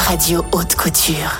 Radio Haute Couture.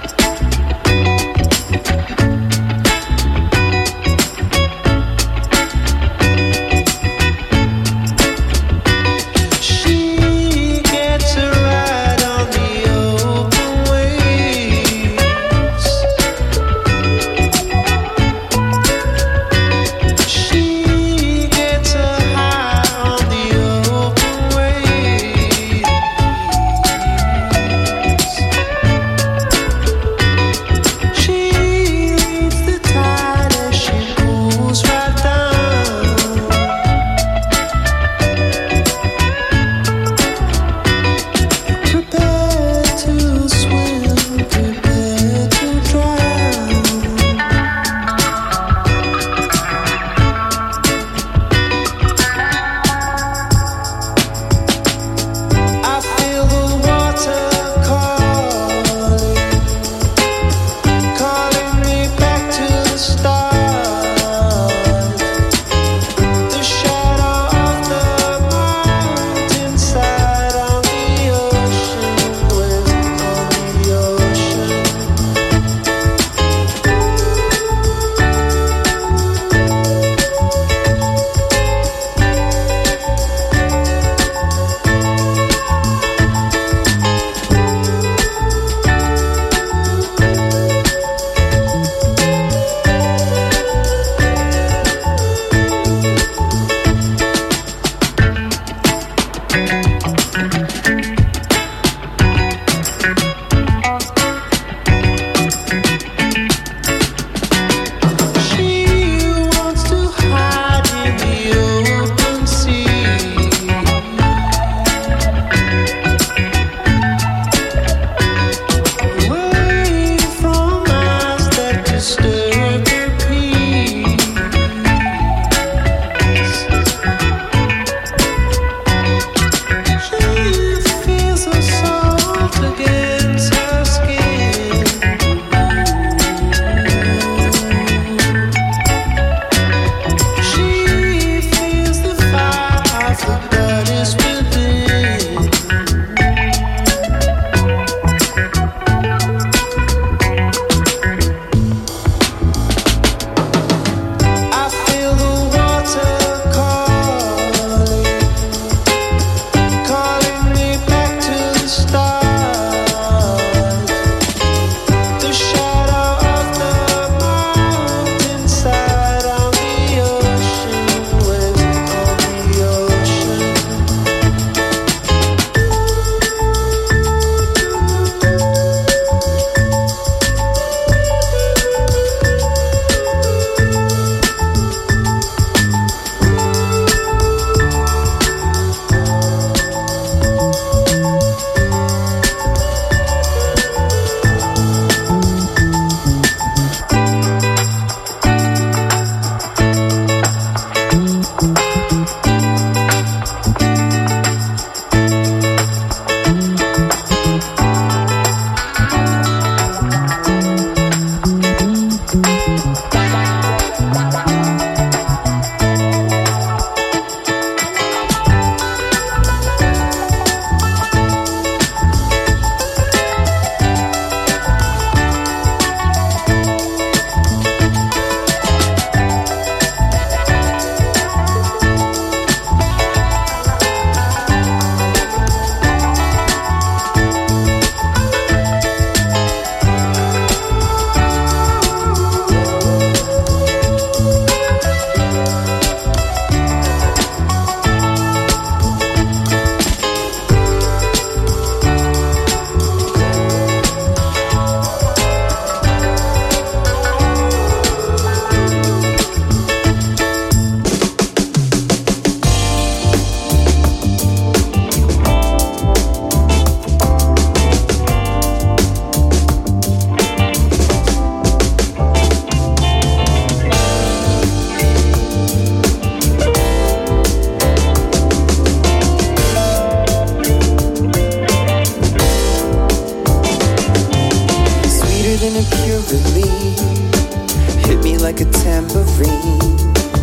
like a tambourine.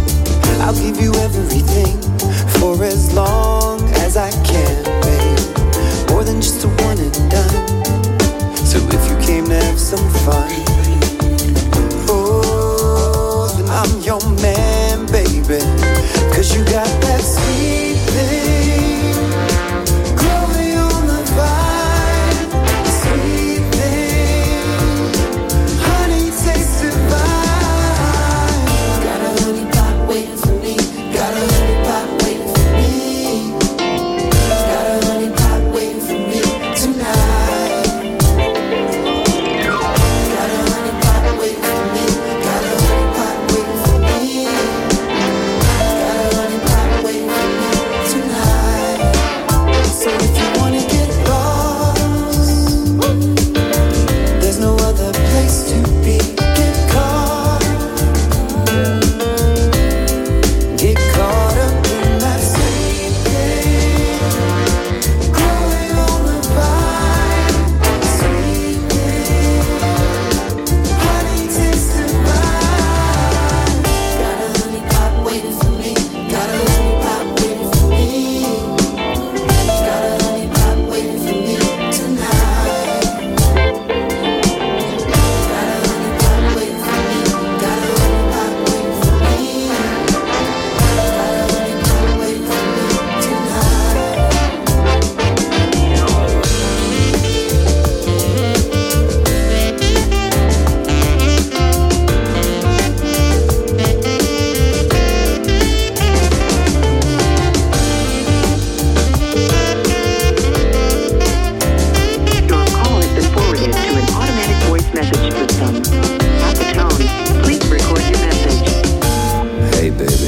I'll give you everything for as long as I can, babe. More than just a one and done. So if you came to have some fun, oh, then I'm your man, baby. 'Cause you got that sweet thing growing on the vine, sweet thing, honey taste divine. Got a honey pot waiting for me, got a honey pot waiting for me, got a honey pot waiting for me tonight. Got a honey pot waiting for me, got a honey pot waiting for me, got a honey pot waiting for me tonight. So if you wanna get lost, there's no other place to be. Get caught up in that sweet thing growing on the vine, sweet thing, honey taste divine. Got a honey pot waiting for me, got a honey pot waiting for me, got a honey pot waiting for me tonight. Got a honey pot waiting for me, got a honey pot waiting for me, got a honey pot waiting for me tonight. Your call has been forwarded to an automatic voice message system. At the tone, please record your message. Hey baby,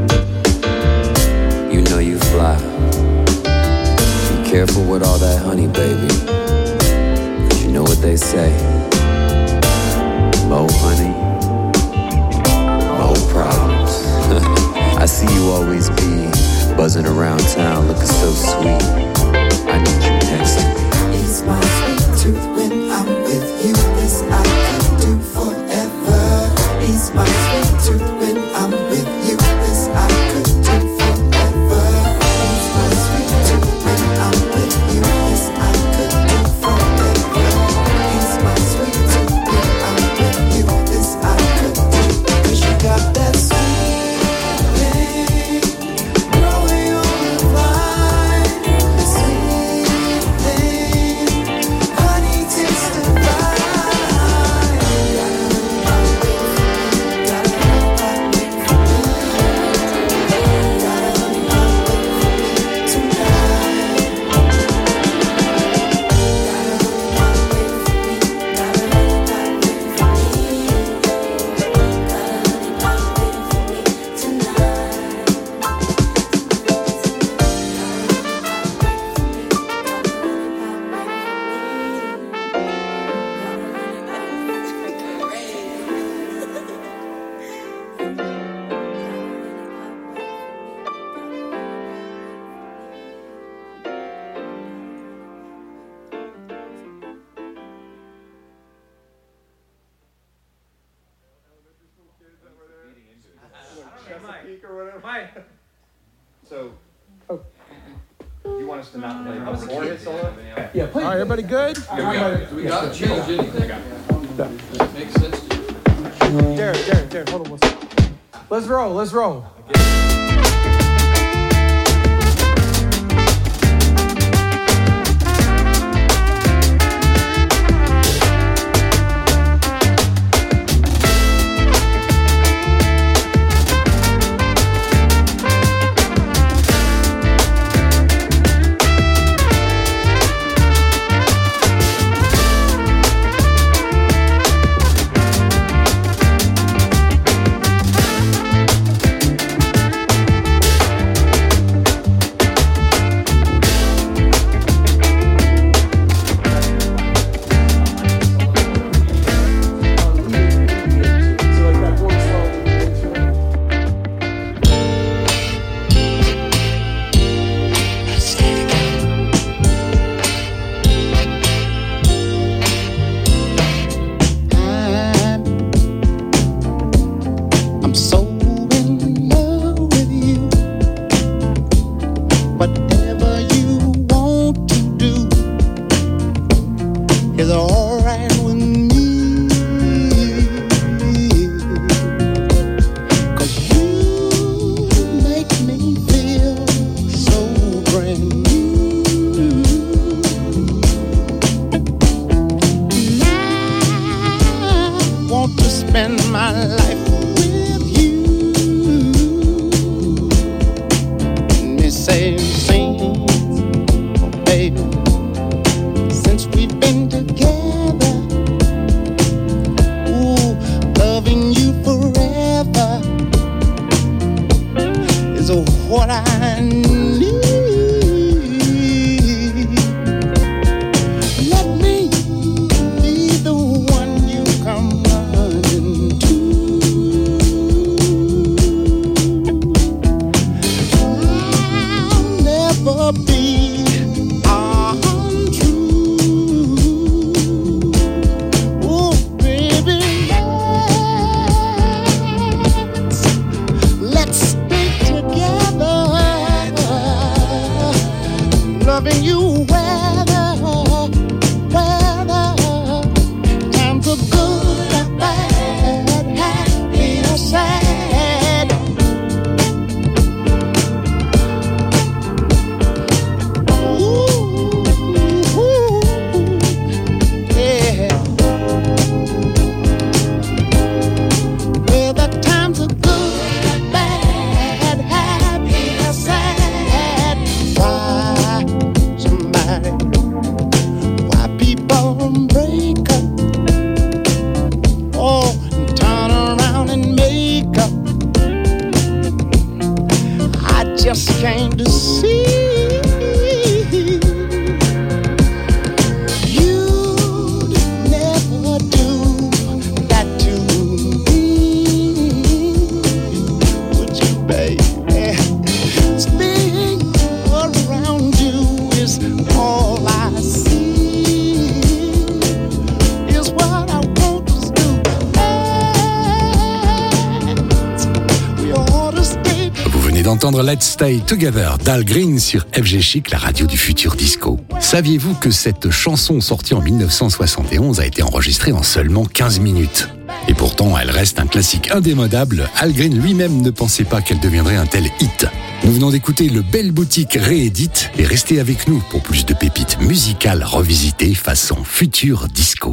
you know you fly. Be careful with all that honey, baby, 'cause you know what they say. More honey, more problems. I see you always be buzzing around town looking so sweet. I need you next to me. It's my sweet tooth when I'm with you. This I can do forever. It's my sweet tooth when I'm with you. This I could do forever. It's my sweet tooth when I'm with you. This I could do forever. It's my sweet tooth when I'm with you. This I could do. 'Cause you got that sweet thing growing on the vine, sweet thing, honey taste divine. Got a honey pot waiting for me, got a honey pot waiting for me tonight. Got a honey pot waiting for me, got a honey pot waiting for me, got a honey pot waiting for me Chesapeake or whatever. So, you want us to not play before his solo? Yeah, play. All right, everybody good? We gotta change anything. Makes sense to you. Darren, hold on one second. Let's roll. is what I need. Let me be the one you come running to. I'll never be untrue. Oh, baby, let's stay together, loving you weather, times are good or bad, happy or sad. Ooh, yeah. Well, the times are good, bad, happy or sad. Why people break up? Oh, and turn around and make up. I just came to see you'd never do that to me, would you, baby? Staying around you is all I see, is what I want us to act. We ought to stay. Vous venez d'entendre Let's Stay Together d'Al Green sur FG Chic, la radio du futur disco. Saviez-vous que cette chanson sortie en 1971 a été enregistrée en seulement 15 minutes? Et pourtant, elle reste un classique indémodable. Al Green lui-même ne pensait pas qu'elle deviendrait un tel hit. Nous venons d'écouter le Belle Boutique réédite et restez avec nous pour plus de pépites musicales revisitées façon futur disco.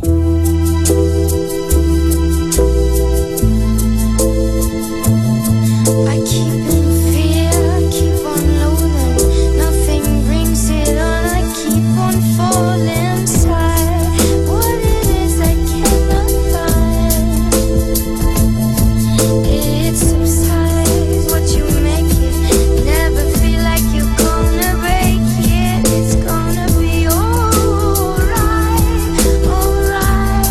I keep in fear, keep on loathing. Nothing brings it on, I keep on falling inside. What it is I cannot find. It subsides, what you make it. Never feel like you're gonna break it. It's gonna be alright, alright.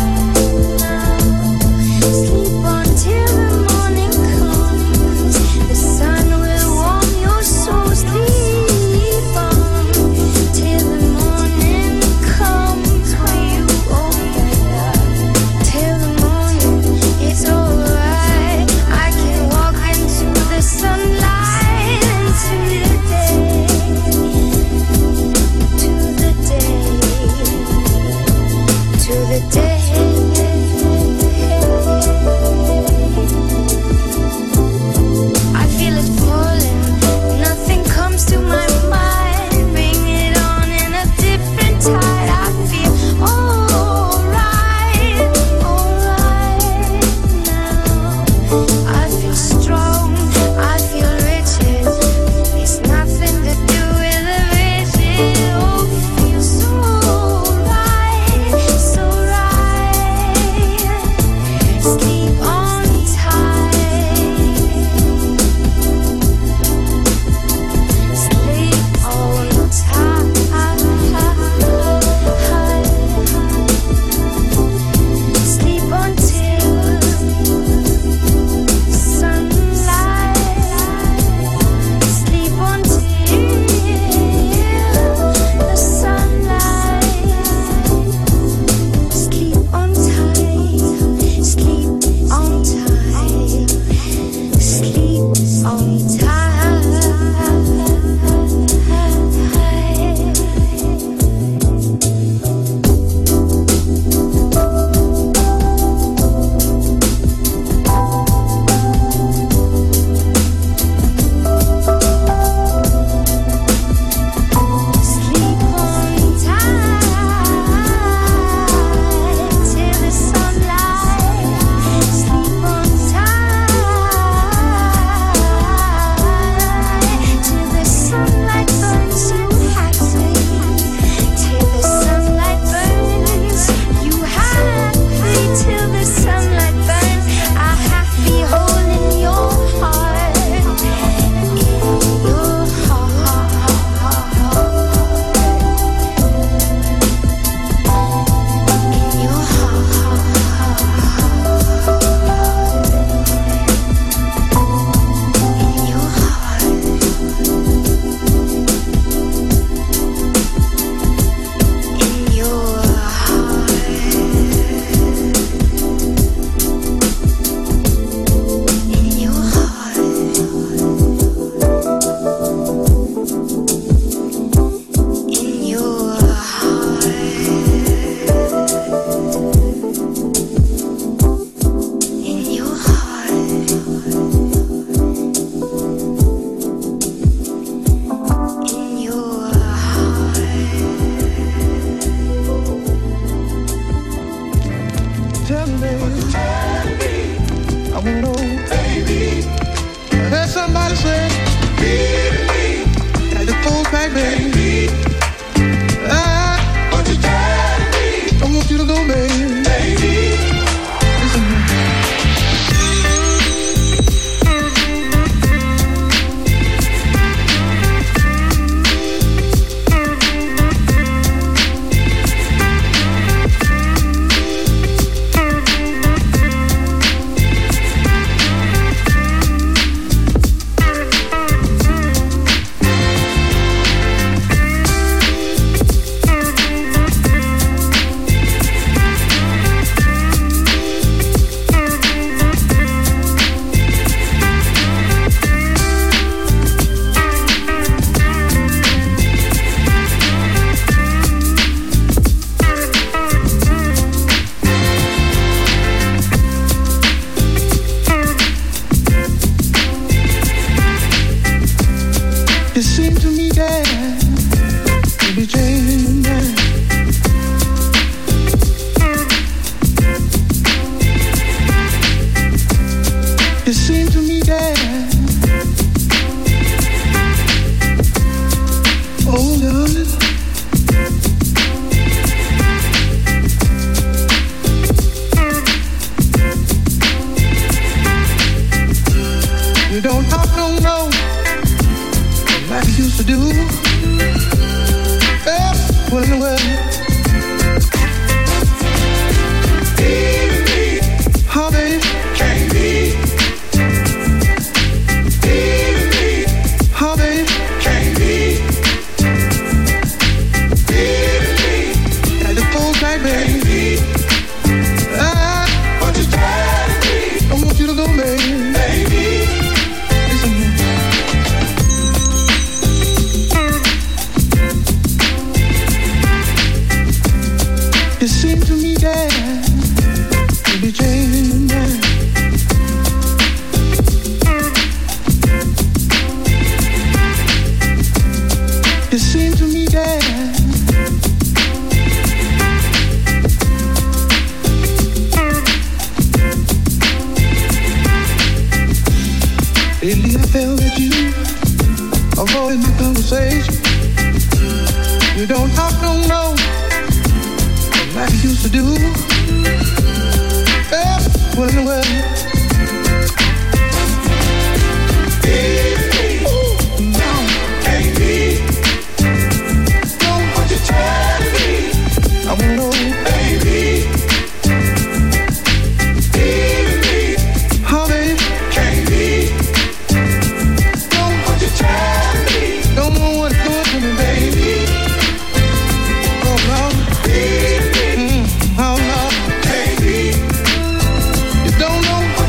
It seemed to me that you'd be changing now. It seemed to me that oh darling, you don't talk no more like you used to do. What in the world? Oh, baby. Can't be. Oh, baby. Can't be. Got the cold tight, baby. What you telling me? I want you to go, baby. Baby. Listen here. It seemed to me that you'd be changing now. It seemed to me that lately I felt that you avoid my conversation. You don't talk no more like you used to do. What in the world? No, can't be. No, what you telling me? I wanna know, baby. Oh, baby. Can't be. No, what you telling me? Don't know what's going to me, baby. Oh, no. Oh, no. Can't be. You don't know.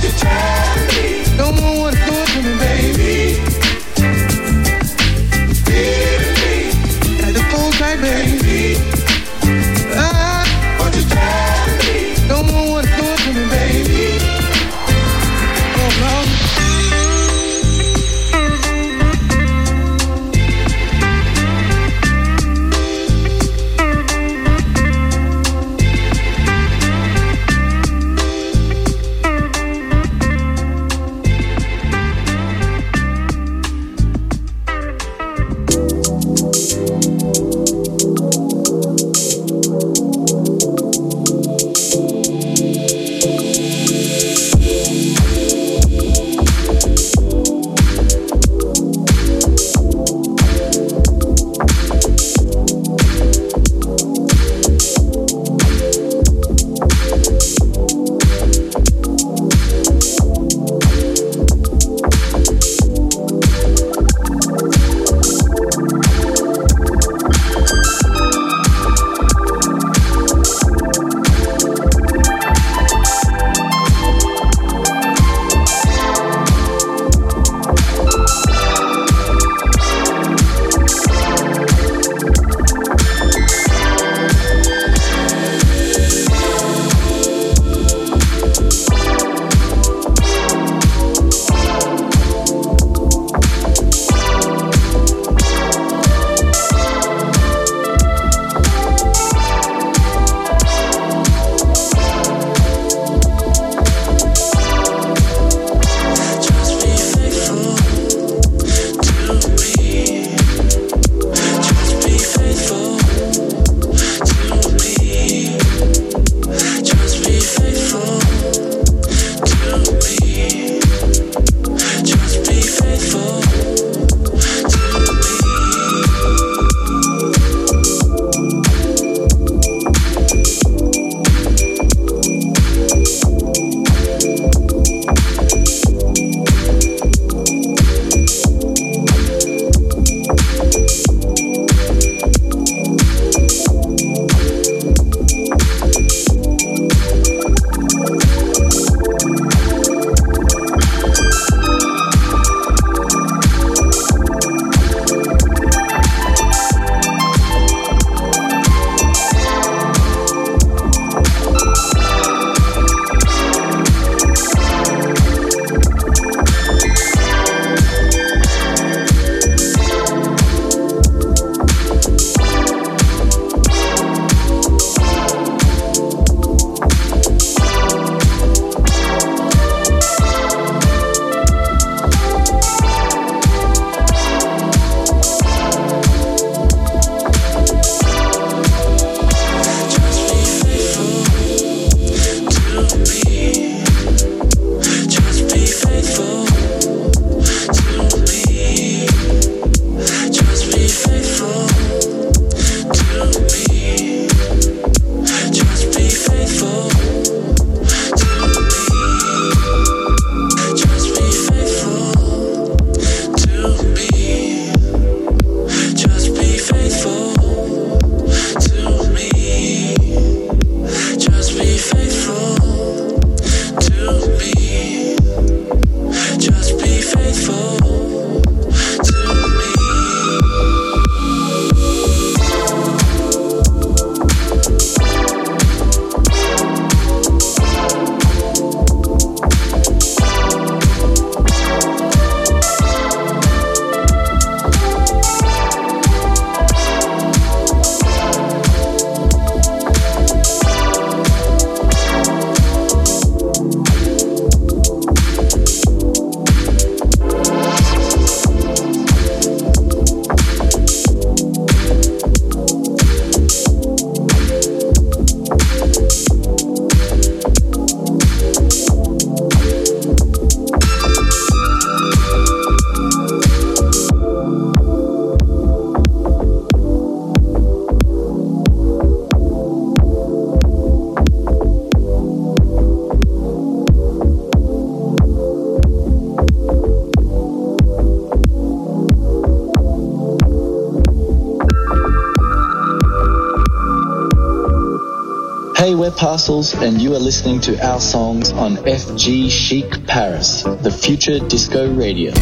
Hey, we're Parcels, and you are listening to our songs on FG Chic Paris, the future disco radio.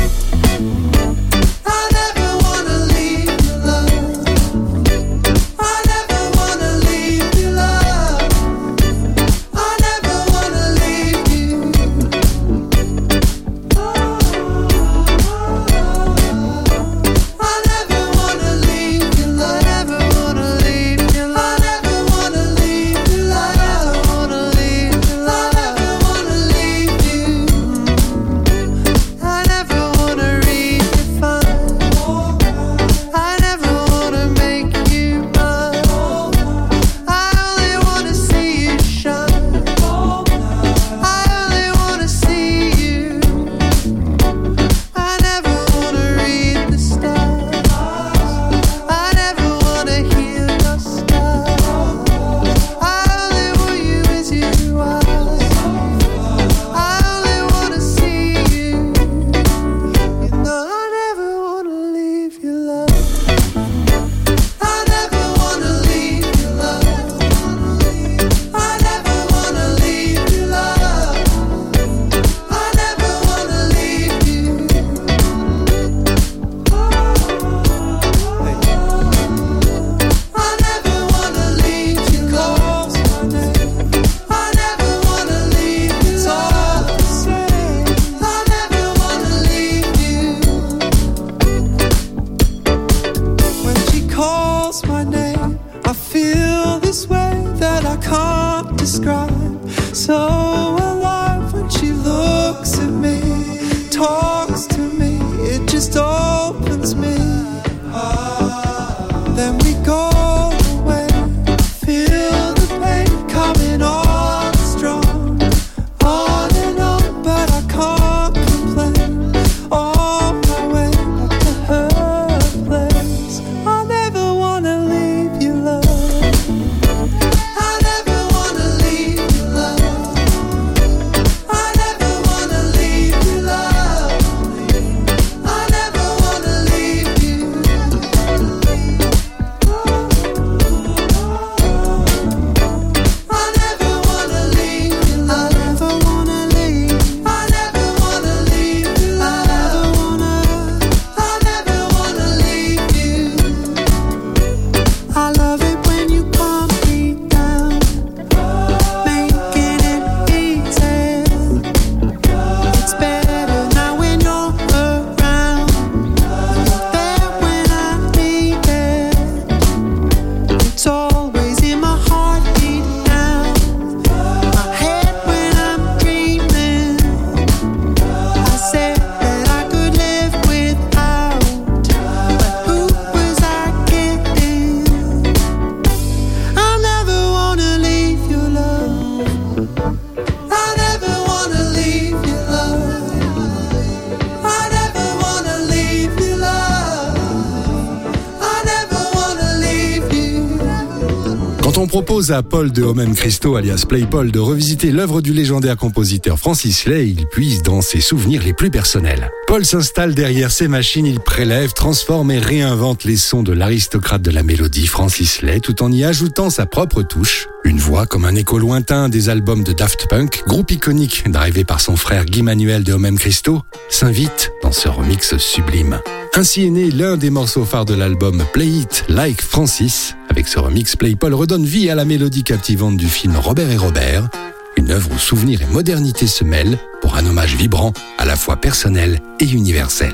Quand on propose à Paul de Homem Christo, alias Play Paul, de revisiter l'œuvre du légendaire compositeur Francis Lay, il puise dans ses souvenirs les plus personnels. Paul s'installe derrière ses machines, il prélève, transforme et réinvente les sons de l'aristocrate de la mélodie Francis Lay, tout en y ajoutant sa propre touche. Une voix comme un écho lointain des albums de Daft Punk, groupe iconique drivé par son frère Guy Manuel de Homem Christo, s'invite dans ce remix sublime. Ainsi est né l'un des morceaux phares de l'album Play It Like Francis. Avec ce remix, Play Paul redonne vie à la mélodie captivante du film Robert et Robert, une œuvre où souvenir et modernité se mêlent pour un hommage vibrant, à la fois personnel et universel.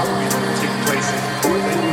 probably take place in Portland.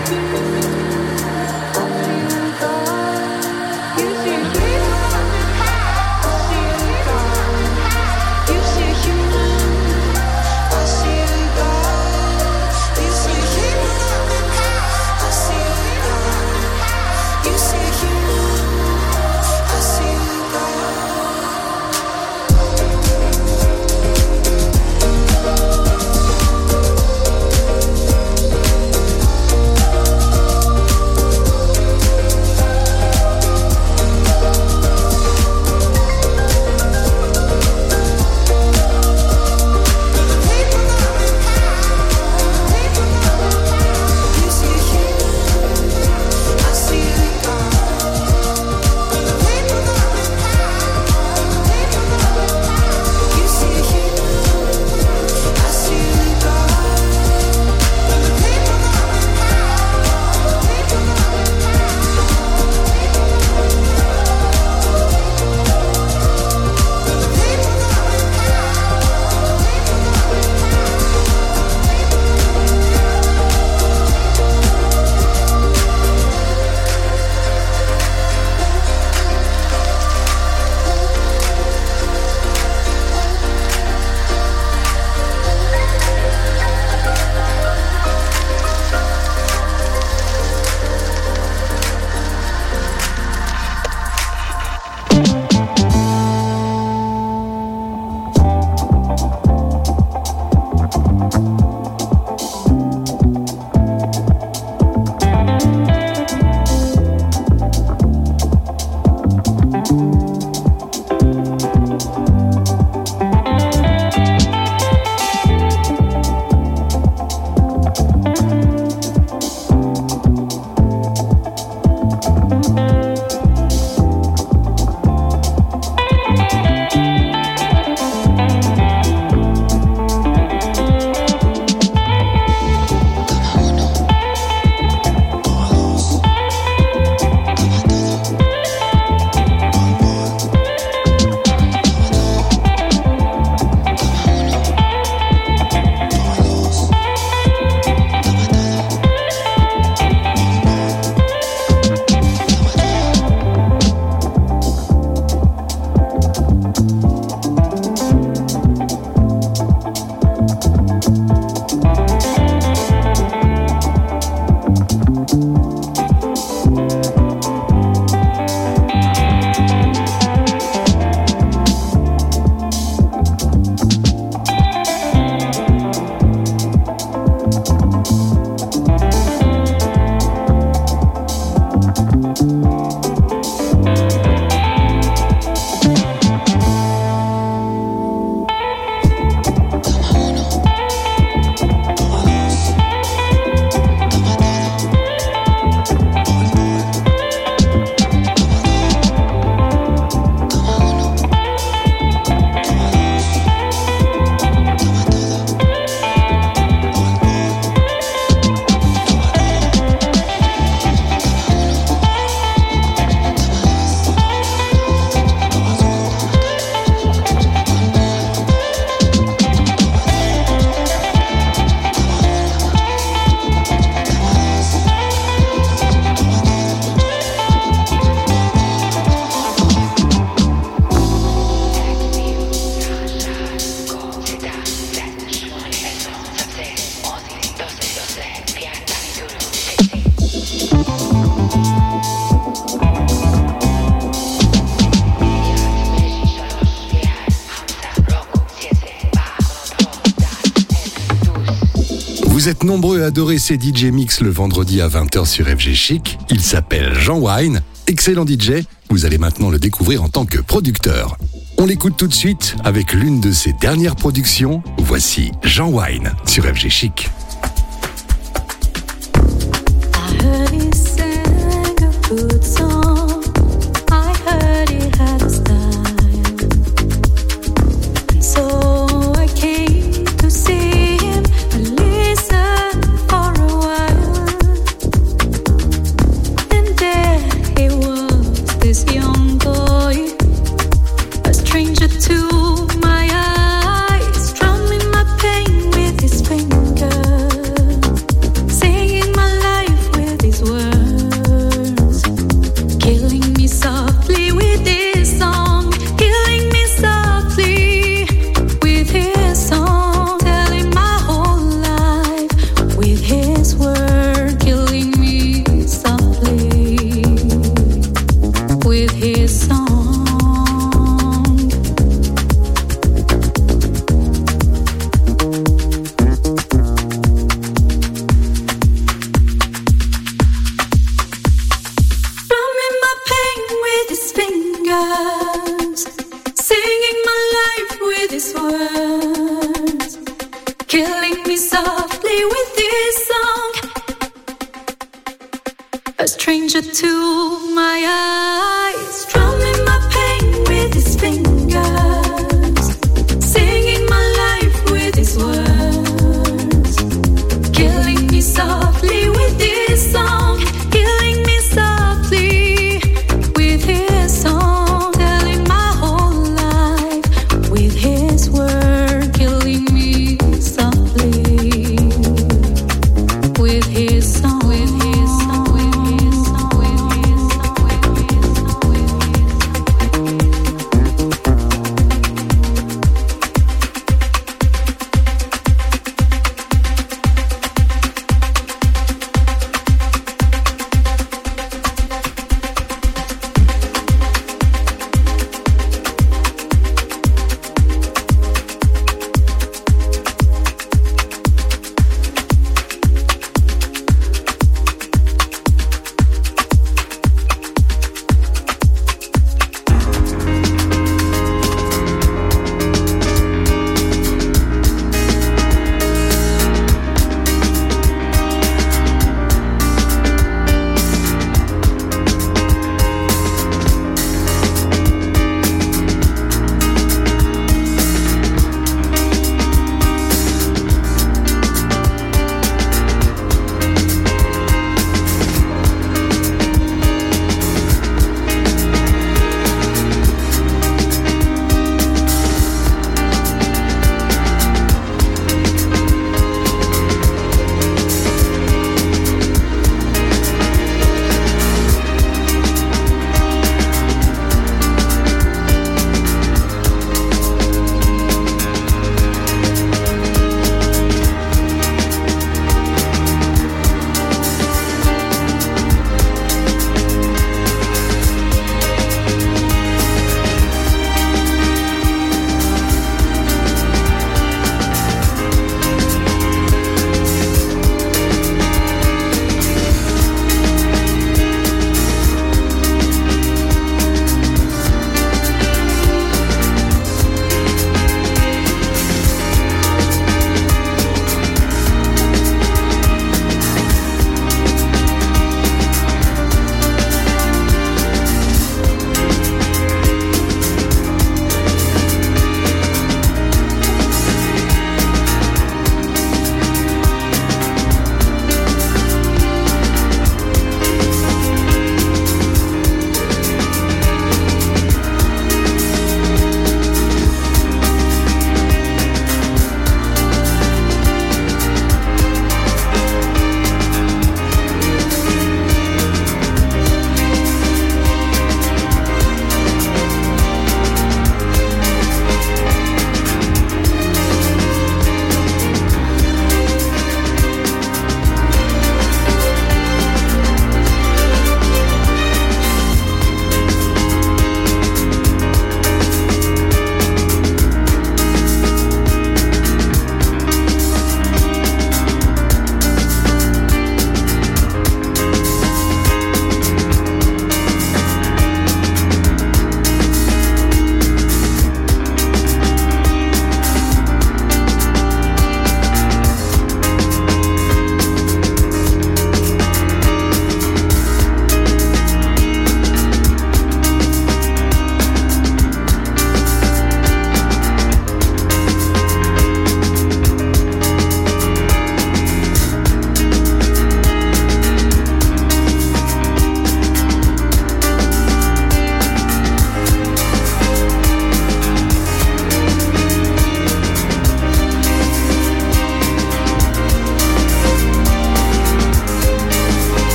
Vous êtes nombreux à adorer ces DJ Mix le vendredi à 20h sur FG Chic. Il s'appelle Jean Wine. Excellent DJ, vous allez maintenant le découvrir en tant que producteur. On l'écoute tout de suite avec l'une de ses dernières productions. Voici Jean Wine sur FG Chic. To my eyes, drumming my pain with his finger. softly with this song. A stranger to my eyes, strumming my pain with his fingers, singing my life with his words, killing me softly with this song, killing me softly with his song, telling my whole life with his word, killing me softly with his song, with his song, with his song, with his song, with his song, with his song.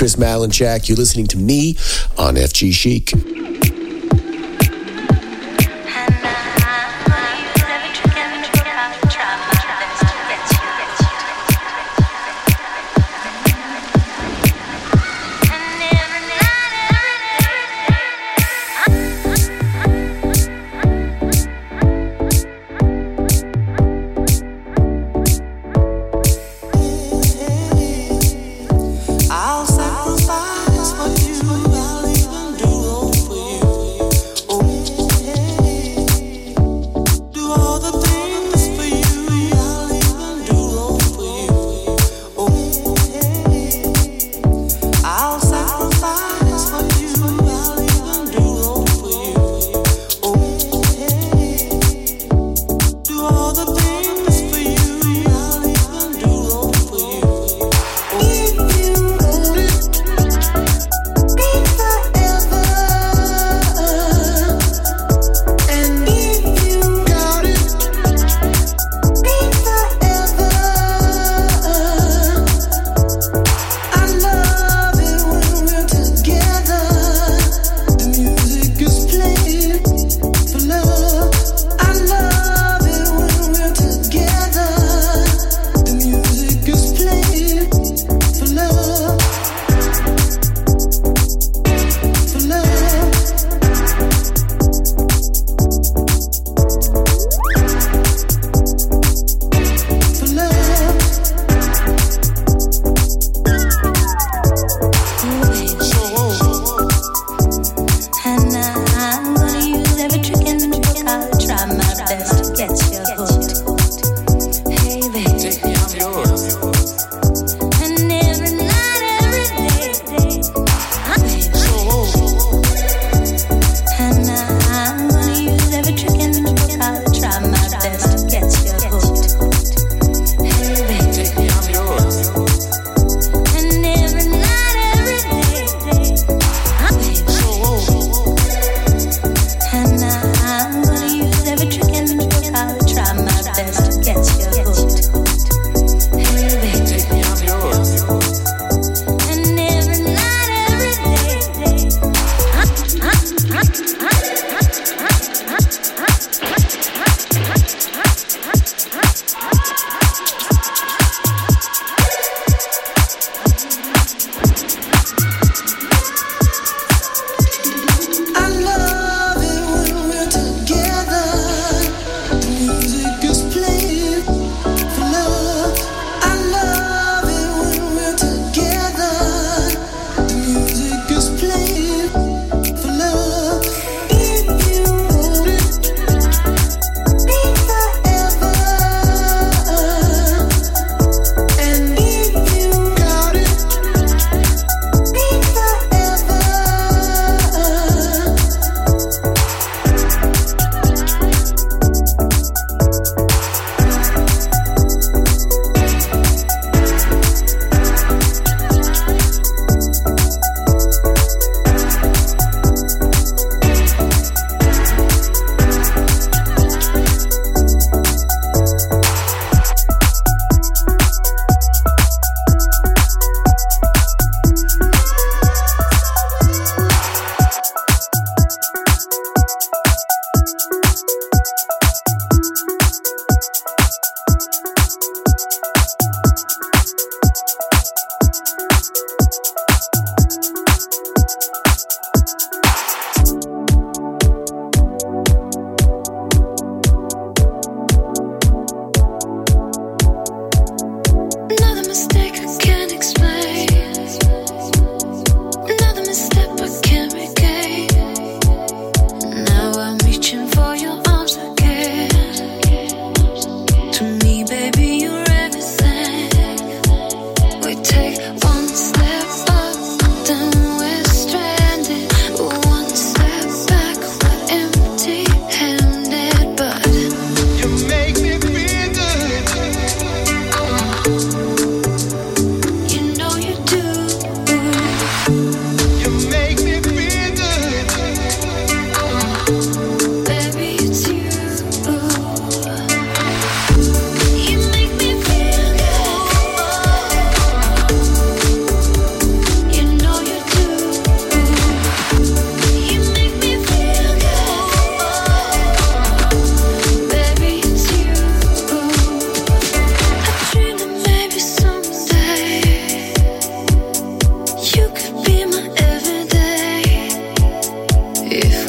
Chris Malinchak. You're listening to me on FG Chic. I'll sacrifice for you. I'll even do all for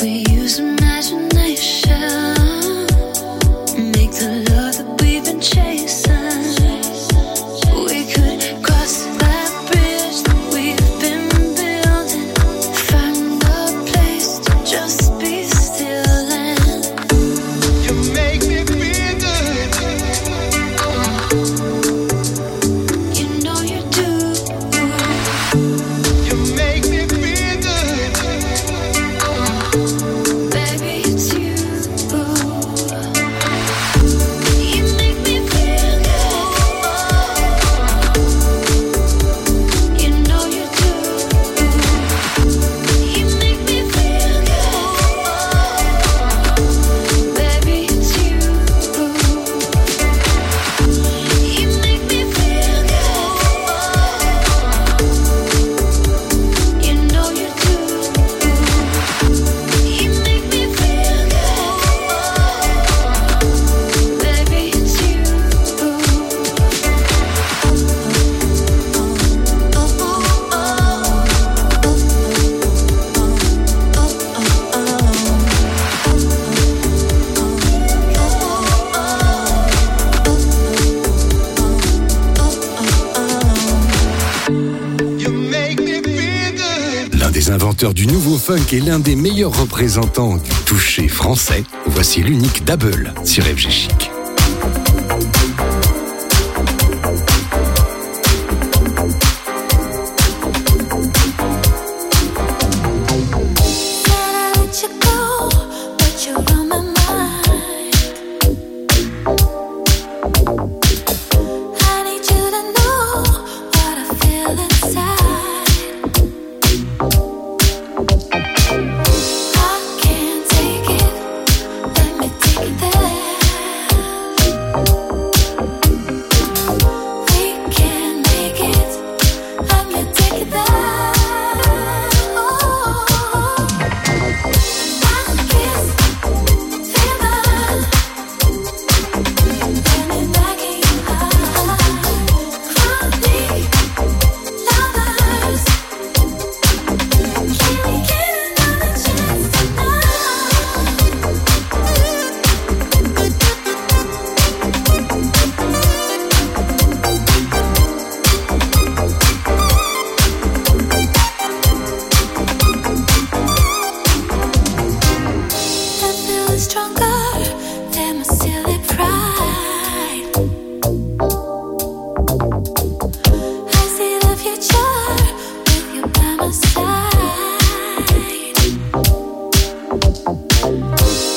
we use imagination, make the love that we've been chasing. We could cross that bridge that we've been building, find a place to just be still and You make me feel good. you know you do. You make me feel good. Baby, it's you. You make me feel good. You know you do. You make me feel good. Baby, it's you. You make me feel good. You know you do. You make me feel good. Baby, it's you. You make me feel good. L'un des inventeurs du nouveau funk et l'un des meilleurs représentants du toucher français, voici l'unique Double sur FG Chic. Can't let you go, but you're on my mind. I need you to know what I feel inside. I can't take it, let me take it there. We can make it, let me take it there. Stronger than my silly pride. I see the future with you by my side.